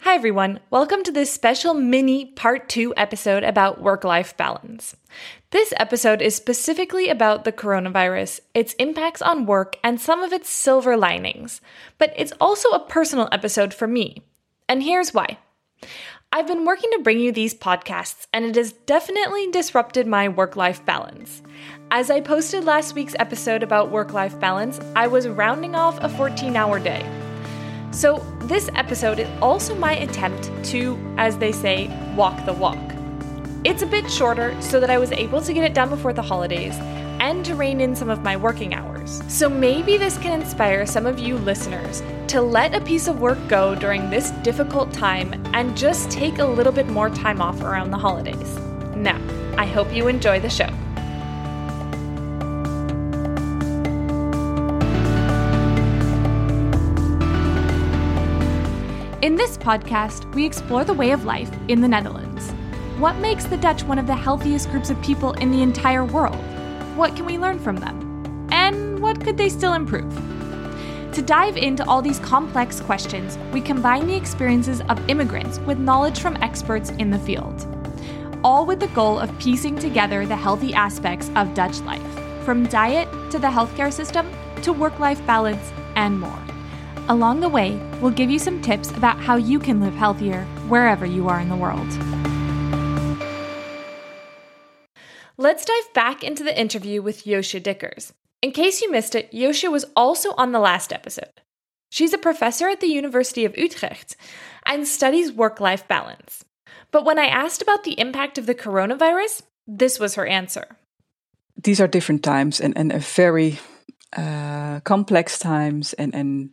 Hi everyone, welcome to this special mini part 2 episode about work-life balance. This episode is specifically about the coronavirus, its impacts on work, and some of its silver linings. But it's also a personal episode for me. And here's why. I've been working to bring you these podcasts, and it has definitely disrupted my work-life balance. As I posted last week's episode about work-life balance, I was rounding off a 14-hour day. So this episode is also my attempt to, as they say, walk the walk. It's a bit shorter so that I was able to get it done before the holidays and to rein in some of my working hours. So maybe this can inspire some of you listeners to let a piece of work go during this difficult time and just take a little bit more time off around the holidays. Now, I hope you enjoy the show. In this podcast, we explore the way of life in the Netherlands. What makes the Dutch one of the healthiest groups of people in the entire world? What can we learn from them? And what could they still improve? To dive into all these complex questions, we combine the experiences of immigrants with knowledge from experts in the field. All with the goal of piecing together the healthy aspects of Dutch life, from diet to the healthcare system to work-life balance and more. Along the way, we'll give you some tips about how you can live healthier wherever you are in the world. Let's dive back into the interview with Joosje Dikkers. In case you missed it, Joosje was also on the last episode. She's a professor at the University of Utrecht and studies work-life balance. But when I asked about the impact of the coronavirus, this was her answer. These are different times and very complex times and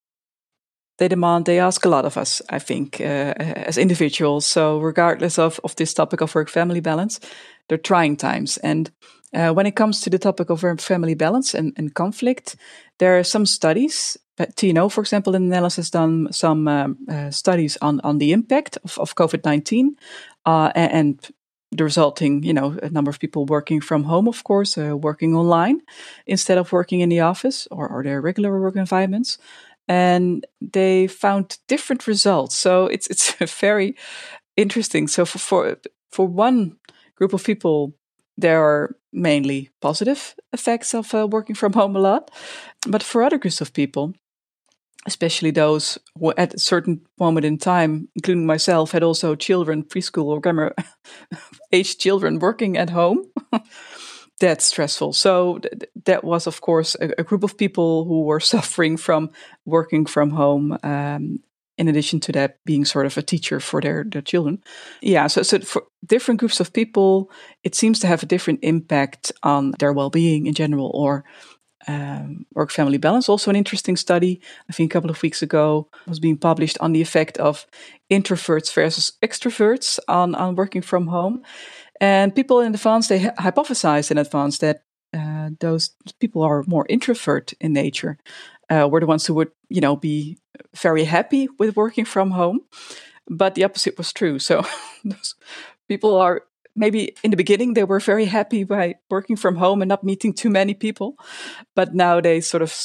they ask a lot of us, I think, as individuals. So regardless of this topic of work-family balance, they're trying times. And when it comes to the topic of work-family balance and conflict, there are some studies. TNO, for example, in the Netherlands has done some studies on the impact of COVID-19 and the resulting, a number of people working from home, of course, working online instead of working in the office or their regular work environments. And they found different results. So it's very interesting. So for one group of people, there are mainly positive effects of working from home a lot. But for other groups of people, especially those who at a certain moment in time, including myself, had also children, preschool or grammar age children working at home, that's stressful. So that was, of course, a group of people who were suffering from working from home, in addition to that being sort of a teacher for their children. Yeah, so for different groups of people, it seems to have a different impact on their well-being in general or work-family balance. Also an interesting study, I think a couple of weeks ago, was being published on the effect of introverts versus extroverts on working from home. And people in advance, they hypothesized in advance that those people are more introvert in nature, were the ones who would, be very happy with working from home. But the opposite was true. So those people are, maybe in the beginning, they were very happy by working from home and not meeting too many people. But now they sort of,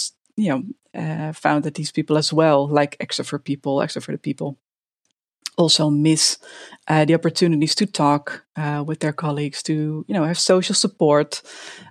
found that these people as well, like extroverted people, also miss the opportunities to talk with their colleagues, to have social support.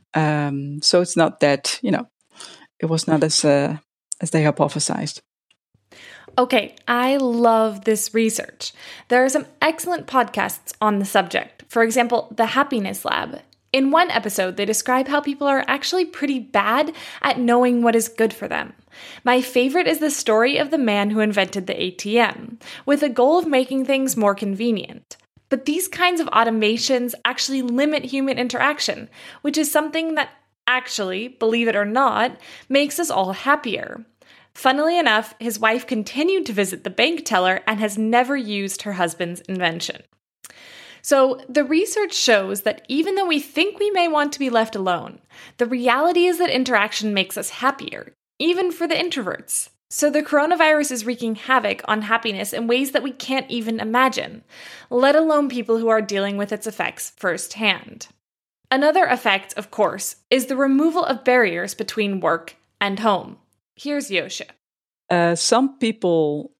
So it's not that it was not as they hypothesized. Okay, I love this research. There are some excellent podcasts on the subject. For example, The Happiness Lab. In one episode, they describe how people are actually pretty bad at knowing what is good for them. My favorite is the story of the man who invented the ATM, with the goal of making things more convenient. But these kinds of automations actually limit human interaction, which is something that actually, believe it or not, makes us all happier. Funnily enough, his wife continued to visit the bank teller and has never used her husband's invention. So the research shows that even though we think we may want to be left alone, the reality is that interaction makes us happier, even for the introverts. So the coronavirus is wreaking havoc on happiness in ways that we can't even imagine, let alone people who are dealing with its effects firsthand. Another effect, of course, is the removal of barriers between work and home. Here's Joosje. Some people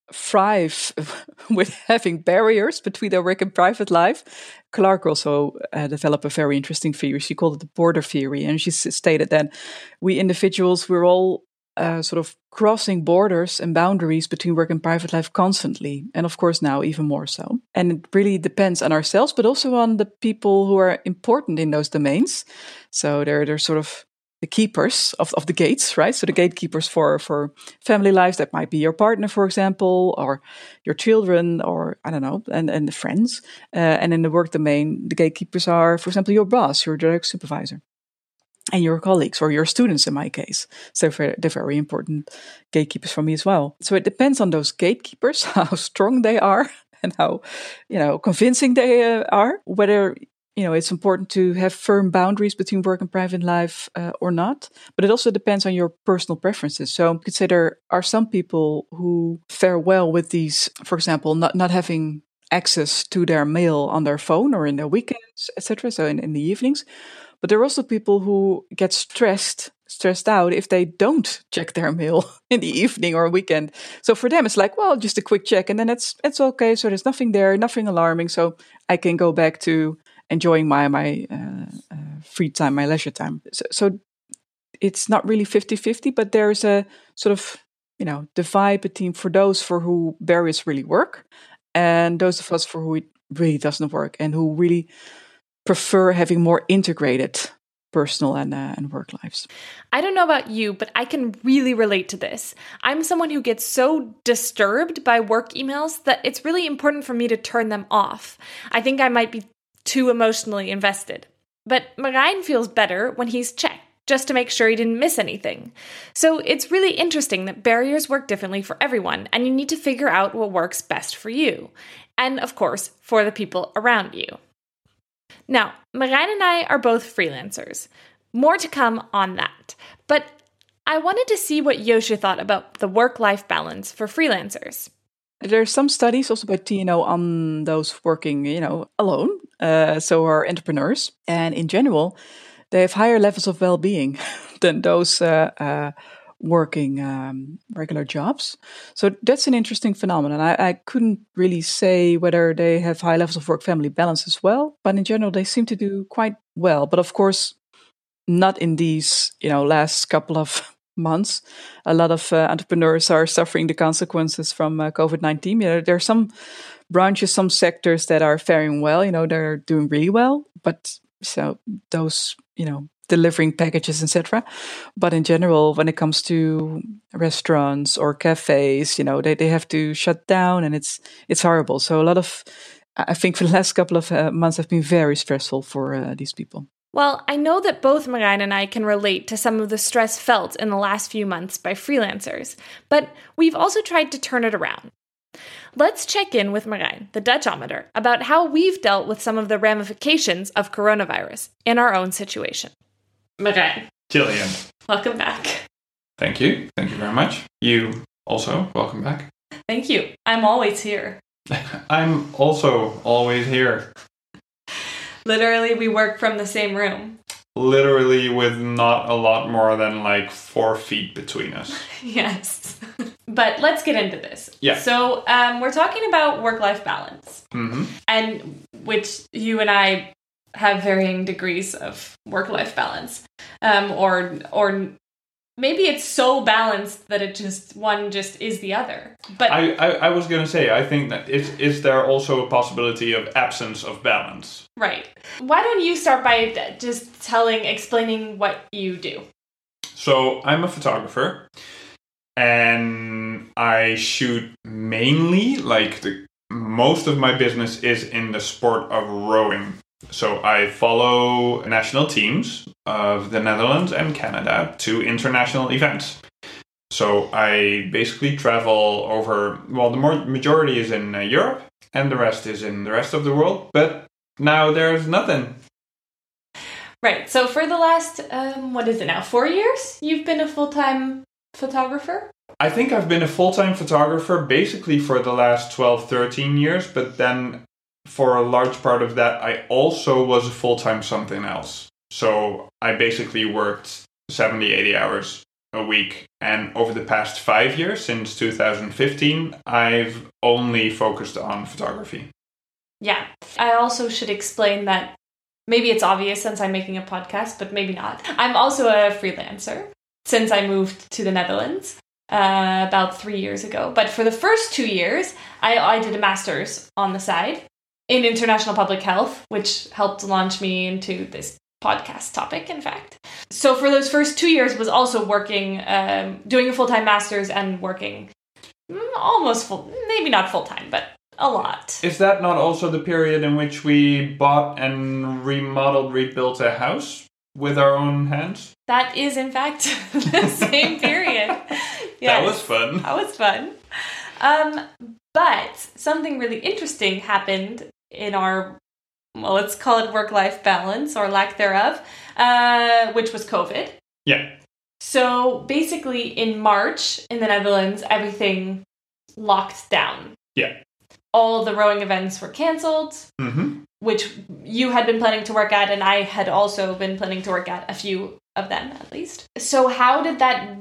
thrive with having barriers between their work and private life. Clark also developed a very interesting theory. She called it the border theory. And she stated that we individuals, we're all sort of crossing borders and boundaries between work and private life constantly. And of course, now even more so. And it really depends on ourselves, but also on the people who are important in those domains. So they're sort of the keepers of the gates, right? So the gatekeepers for family lives, that might be your partner, for example, or your children, or I don't know, and the friends. And in the work domain, the gatekeepers are, for example, your boss, your direct supervisor, and your colleagues or your students in my case. So they're very important gatekeepers for me as well. So it depends on those gatekeepers, how strong they are and how, convincing they are, whether it's important to have firm boundaries between work and private life or not. But it also depends on your personal preferences. So you could say there are some people who fare well with these, for example, not having access to their mail on their phone or in their weekends, etc. So in the evenings. But there are also people who get stressed out if they don't check their mail in the evening or weekend. So for them, it's like, well, just a quick check and then it's okay. So there's nothing there, nothing alarming. So I can go back to enjoying my free time, my leisure time. So it's not really 50-50, but there's a sort of, divide between for those for who barriers really work and those of us for who it really doesn't work and who really prefer having more integrated personal and work lives. I don't know about you, but I can really relate to this. I'm someone who gets so disturbed by work emails that it's really important for me to turn them off. I think I might be too emotionally invested. But Marijn feels better when he's checked, just to make sure he didn't miss anything. So it's really interesting that barriers work differently for everyone, and you need to figure out what works best for you. And of course, for the people around you. Now, Marijn and I are both freelancers. More to come on that. But I wanted to see what Joosje thought about the work-life balance for freelancers. There are some studies also by TNO on those working, alone, so are entrepreneurs. And in general, they have higher levels of well-being than those working regular jobs. So that's an interesting phenomenon. I couldn't really say whether they have high levels of work-family balance as well, but in general, they seem to do quite well. But of course, not in these, last couple of months. A lot of entrepreneurs are suffering the consequences from COVID-19. There are some branches, some sectors that are faring well. They're doing really well. But so those, delivering packages, etc. But in general, when it comes to restaurants or cafes, they have to shut down, and it's horrible. So I think for the last couple of months have been very stressful for these people. Well, I know that both Marijn and I can relate to some of the stress felt in the last few months by freelancers, but we've also tried to turn it around. Let's check in with Marijn, the Dutchometer, about how we've dealt with some of the ramifications of coronavirus in our own situation. Marijn. Gillian. Welcome back. Thank you. Thank you very much. You also, welcome back. Thank you. I'm always here. I'm also always here. Literally, we work from the same room. Literally with not a lot more than 4 feet between us. Yes. But let's get into this. Yeah. So we're talking about work-life balance. Mm-hmm. And which you and I have varying degrees of work-life balance. Or maybe it's so balanced that one just is the other. But I was going to say, I think that is there also a possibility of absence of balance? Right. Why don't you start by just explaining what you do? So I'm a photographer, and I shoot mainly, most of my business is in the sport of rowing. So I follow national teams of the Netherlands and Canada to international events. So I basically travel over, the majority is in Europe and the rest is in the rest of the world. But now there's nothing. Right. So for the last, 4 years, you've been a full-time photographer? I think I've been a full-time photographer basically for the last 12, 13 years. But then for a large part of that, I also was a full-time something else. So I basically worked 70, 80 hours a week. And over the past 5 years, since 2015, I've only focused on photography. Yeah. I also should explain that maybe it's obvious since I'm making a podcast, but maybe not. I'm also a freelancer since I moved to the Netherlands about 3 years ago. But for the first 2 years, I did a master's on the side in international public health, which helped launch me into this podcast topic, in fact. So for those first 2 years was also working, doing a full-time master's and working almost full, maybe not full-time, but a lot. Is that not also the period in which we bought and rebuilt a house with our own hands? That is, in fact, the same period. Yes. That was fun. That was fun. But something really interesting happened in our, well, let's call it work-life balance or lack thereof, which was COVID. Yeah. So basically in March in the Netherlands, everything locked down. Yeah. All the rowing events were cancelled, which you had been planning to work at, and I had also been planning to work at a few of them, at least. So how did that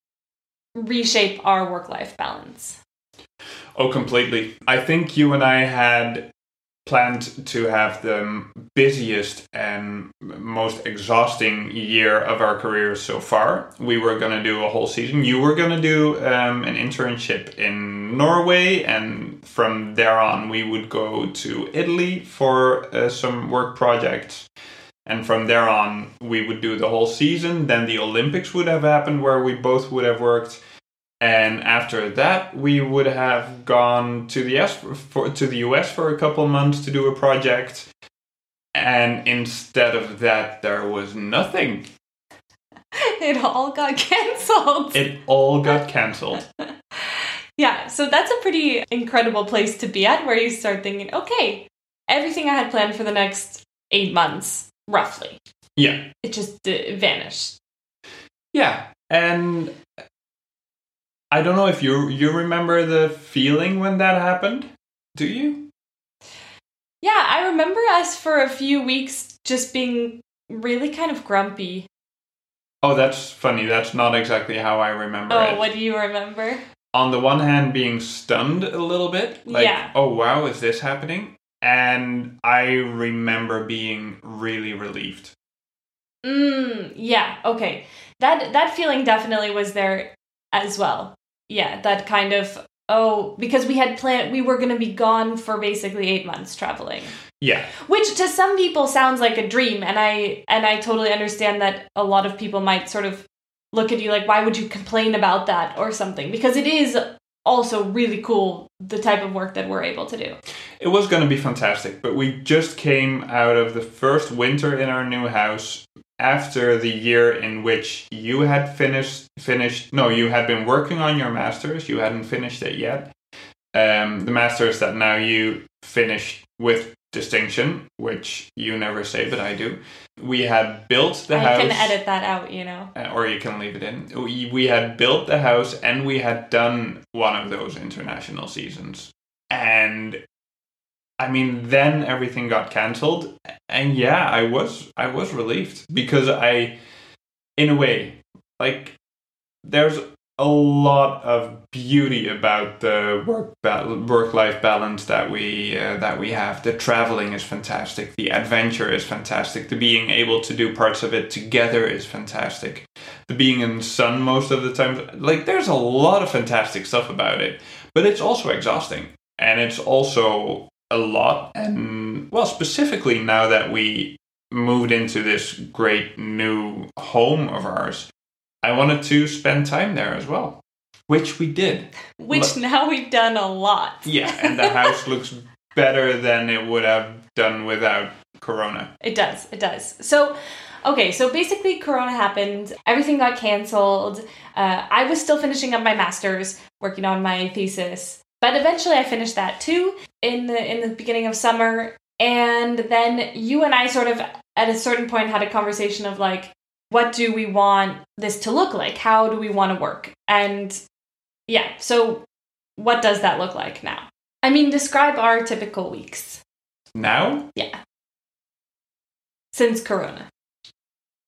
reshape our work-life balance? Oh, completely. I think you and I had planned to have the busiest and most exhausting year of our careers so far. We were going to do a whole season. You were going to do an internship in Norway, and from there on we would go to Italy for some work projects. And from there on we would do the whole season. Then the Olympics would have happened where we both would have worked. And after that, we would have gone to the US for a couple months to do a project. And instead of that, there was nothing. It all got cancelled. It all got cancelled. Yeah, so that's a pretty incredible place to be at, where you start thinking, okay, everything I had planned for the next 8 months, roughly. Yeah. It just vanished. Yeah, and I don't know if you remember the feeling when that happened. Do you? Yeah, I remember us for a few weeks just being really kind of grumpy. Oh, that's funny. That's not exactly how I remember it. Oh, what do you remember? On the one hand, being stunned a little bit. Like, yeah. Oh, wow, is this happening? And I remember being really relieved. Yeah, okay. That feeling definitely was there as well. Yeah, that kind of, because we had planned, we were going to be gone for basically 8 months traveling. Yeah. Which to some people sounds like a dream, and I totally understand that a lot of people might sort of look at you like, why would you complain about that or something? Because it is also really cool, the type of work that we're able to do. It was going to be fantastic, but we just came out of the first winter in our new house after the year in which you had you had been working on your master's. You hadn't finished it yet. The master's that now you finished with distinction, which you never say, but I do. We had built the house. I can edit that out, you know. Or you can leave it in. We had built the house and we had done one of those international seasons. And I mean, then everything got cancelled, and yeah, I was relieved because in a way, like, there's a lot of beauty about the work-life balance that we have. The traveling is fantastic, the adventure is fantastic, the being able to do parts of it together is fantastic, the being in the sun most of the time. Like, there's a lot of fantastic stuff about it, but it's also exhausting, and it's also a lot. And well, specifically now that we moved into this great new home of ours, I wanted to spend time there as well, which we did. Which now we've done a lot. Yeah, and the house looks better than it would have done without Corona. It does. So, okay, so basically Corona happened, everything got cancelled. I was still finishing up my master's, working on my thesis. But eventually I finished that too in the beginning of summer. And then you and I sort of at a certain point had a conversation of like, what do we want this to look like? How do we want to work? And yeah, so what does that look like now? I mean, describe our typical weeks. Now? Yeah. Since Corona.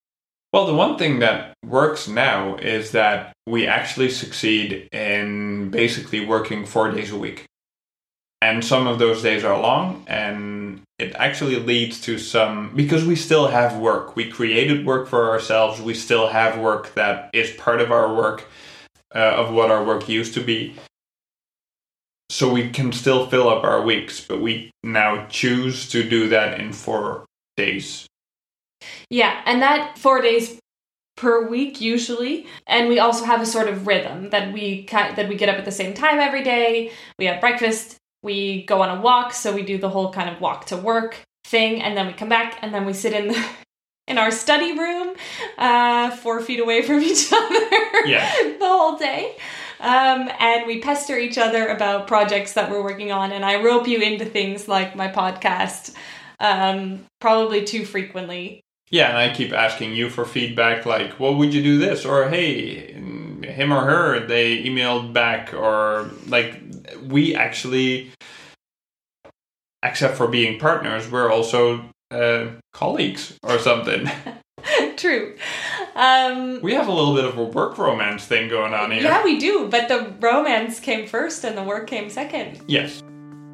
Well, the one thing that works now is that we actually succeed in basically working 4 days a week. And some of those days are long, and it actually leads to some, because we still have work. We created work for ourselves. We still have work that is part of our work, of what our work used to be. So we can still fill up our weeks, but we now choose to do that in 4 days. Yeah, and that 4 days per week usually, and we also have a sort of rhythm that we get up at the same time every day. We have breakfast. We go on a walk, so we do the whole kind of walk to work thing, and then we come back, and then we sit in our study room, 4 feet away from each other the whole day. And we pester each other about projects that we're working on, and I rope you into things like my podcast, probably too frequently. Yeah, and I keep asking you for feedback, like, well, would you do this? Or, hey, him or her, they emailed back, or, like, we actually, except for being partners, we're also colleagues or something. True. We have a little bit of a work romance thing going on here. Yeah, we do, but the romance came first and the work came second. Yes.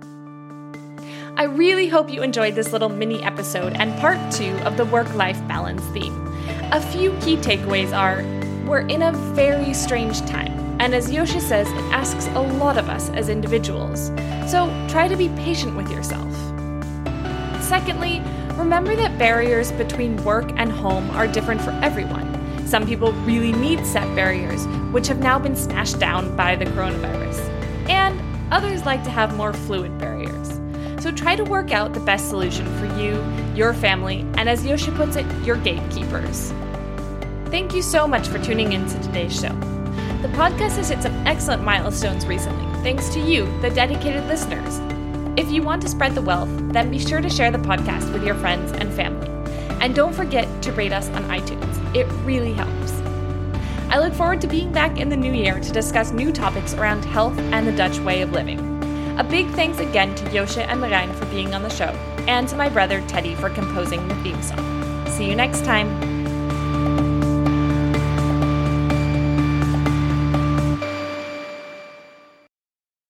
I really hope you enjoyed this little mini episode and part 2 of the work-life balance theme. A few key takeaways are, we're in a very strange time, and as Josje says, it asks a lot of us as individuals. So try to be patient with yourself. Secondly, remember that barriers between work and home are different for everyone. Some people really need set barriers, which have now been smashed down by the coronavirus. And others like to have more fluid barriers. So try to work out the best solution for you, your family, and as Josje puts it, your gatekeepers. Thank you so much for tuning in to today's show. The podcast has hit some excellent milestones recently, thanks to you, the dedicated listeners. If you want to spread the wealth, then be sure to share the podcast with your friends and family. And don't forget to rate us on iTunes. It really helps. I look forward to being back in the new year to discuss new topics around health and the Dutch way of living. A big thanks again to Josje and Marijn for being on the show, and to my brother Teddy for composing the theme song. See you next time.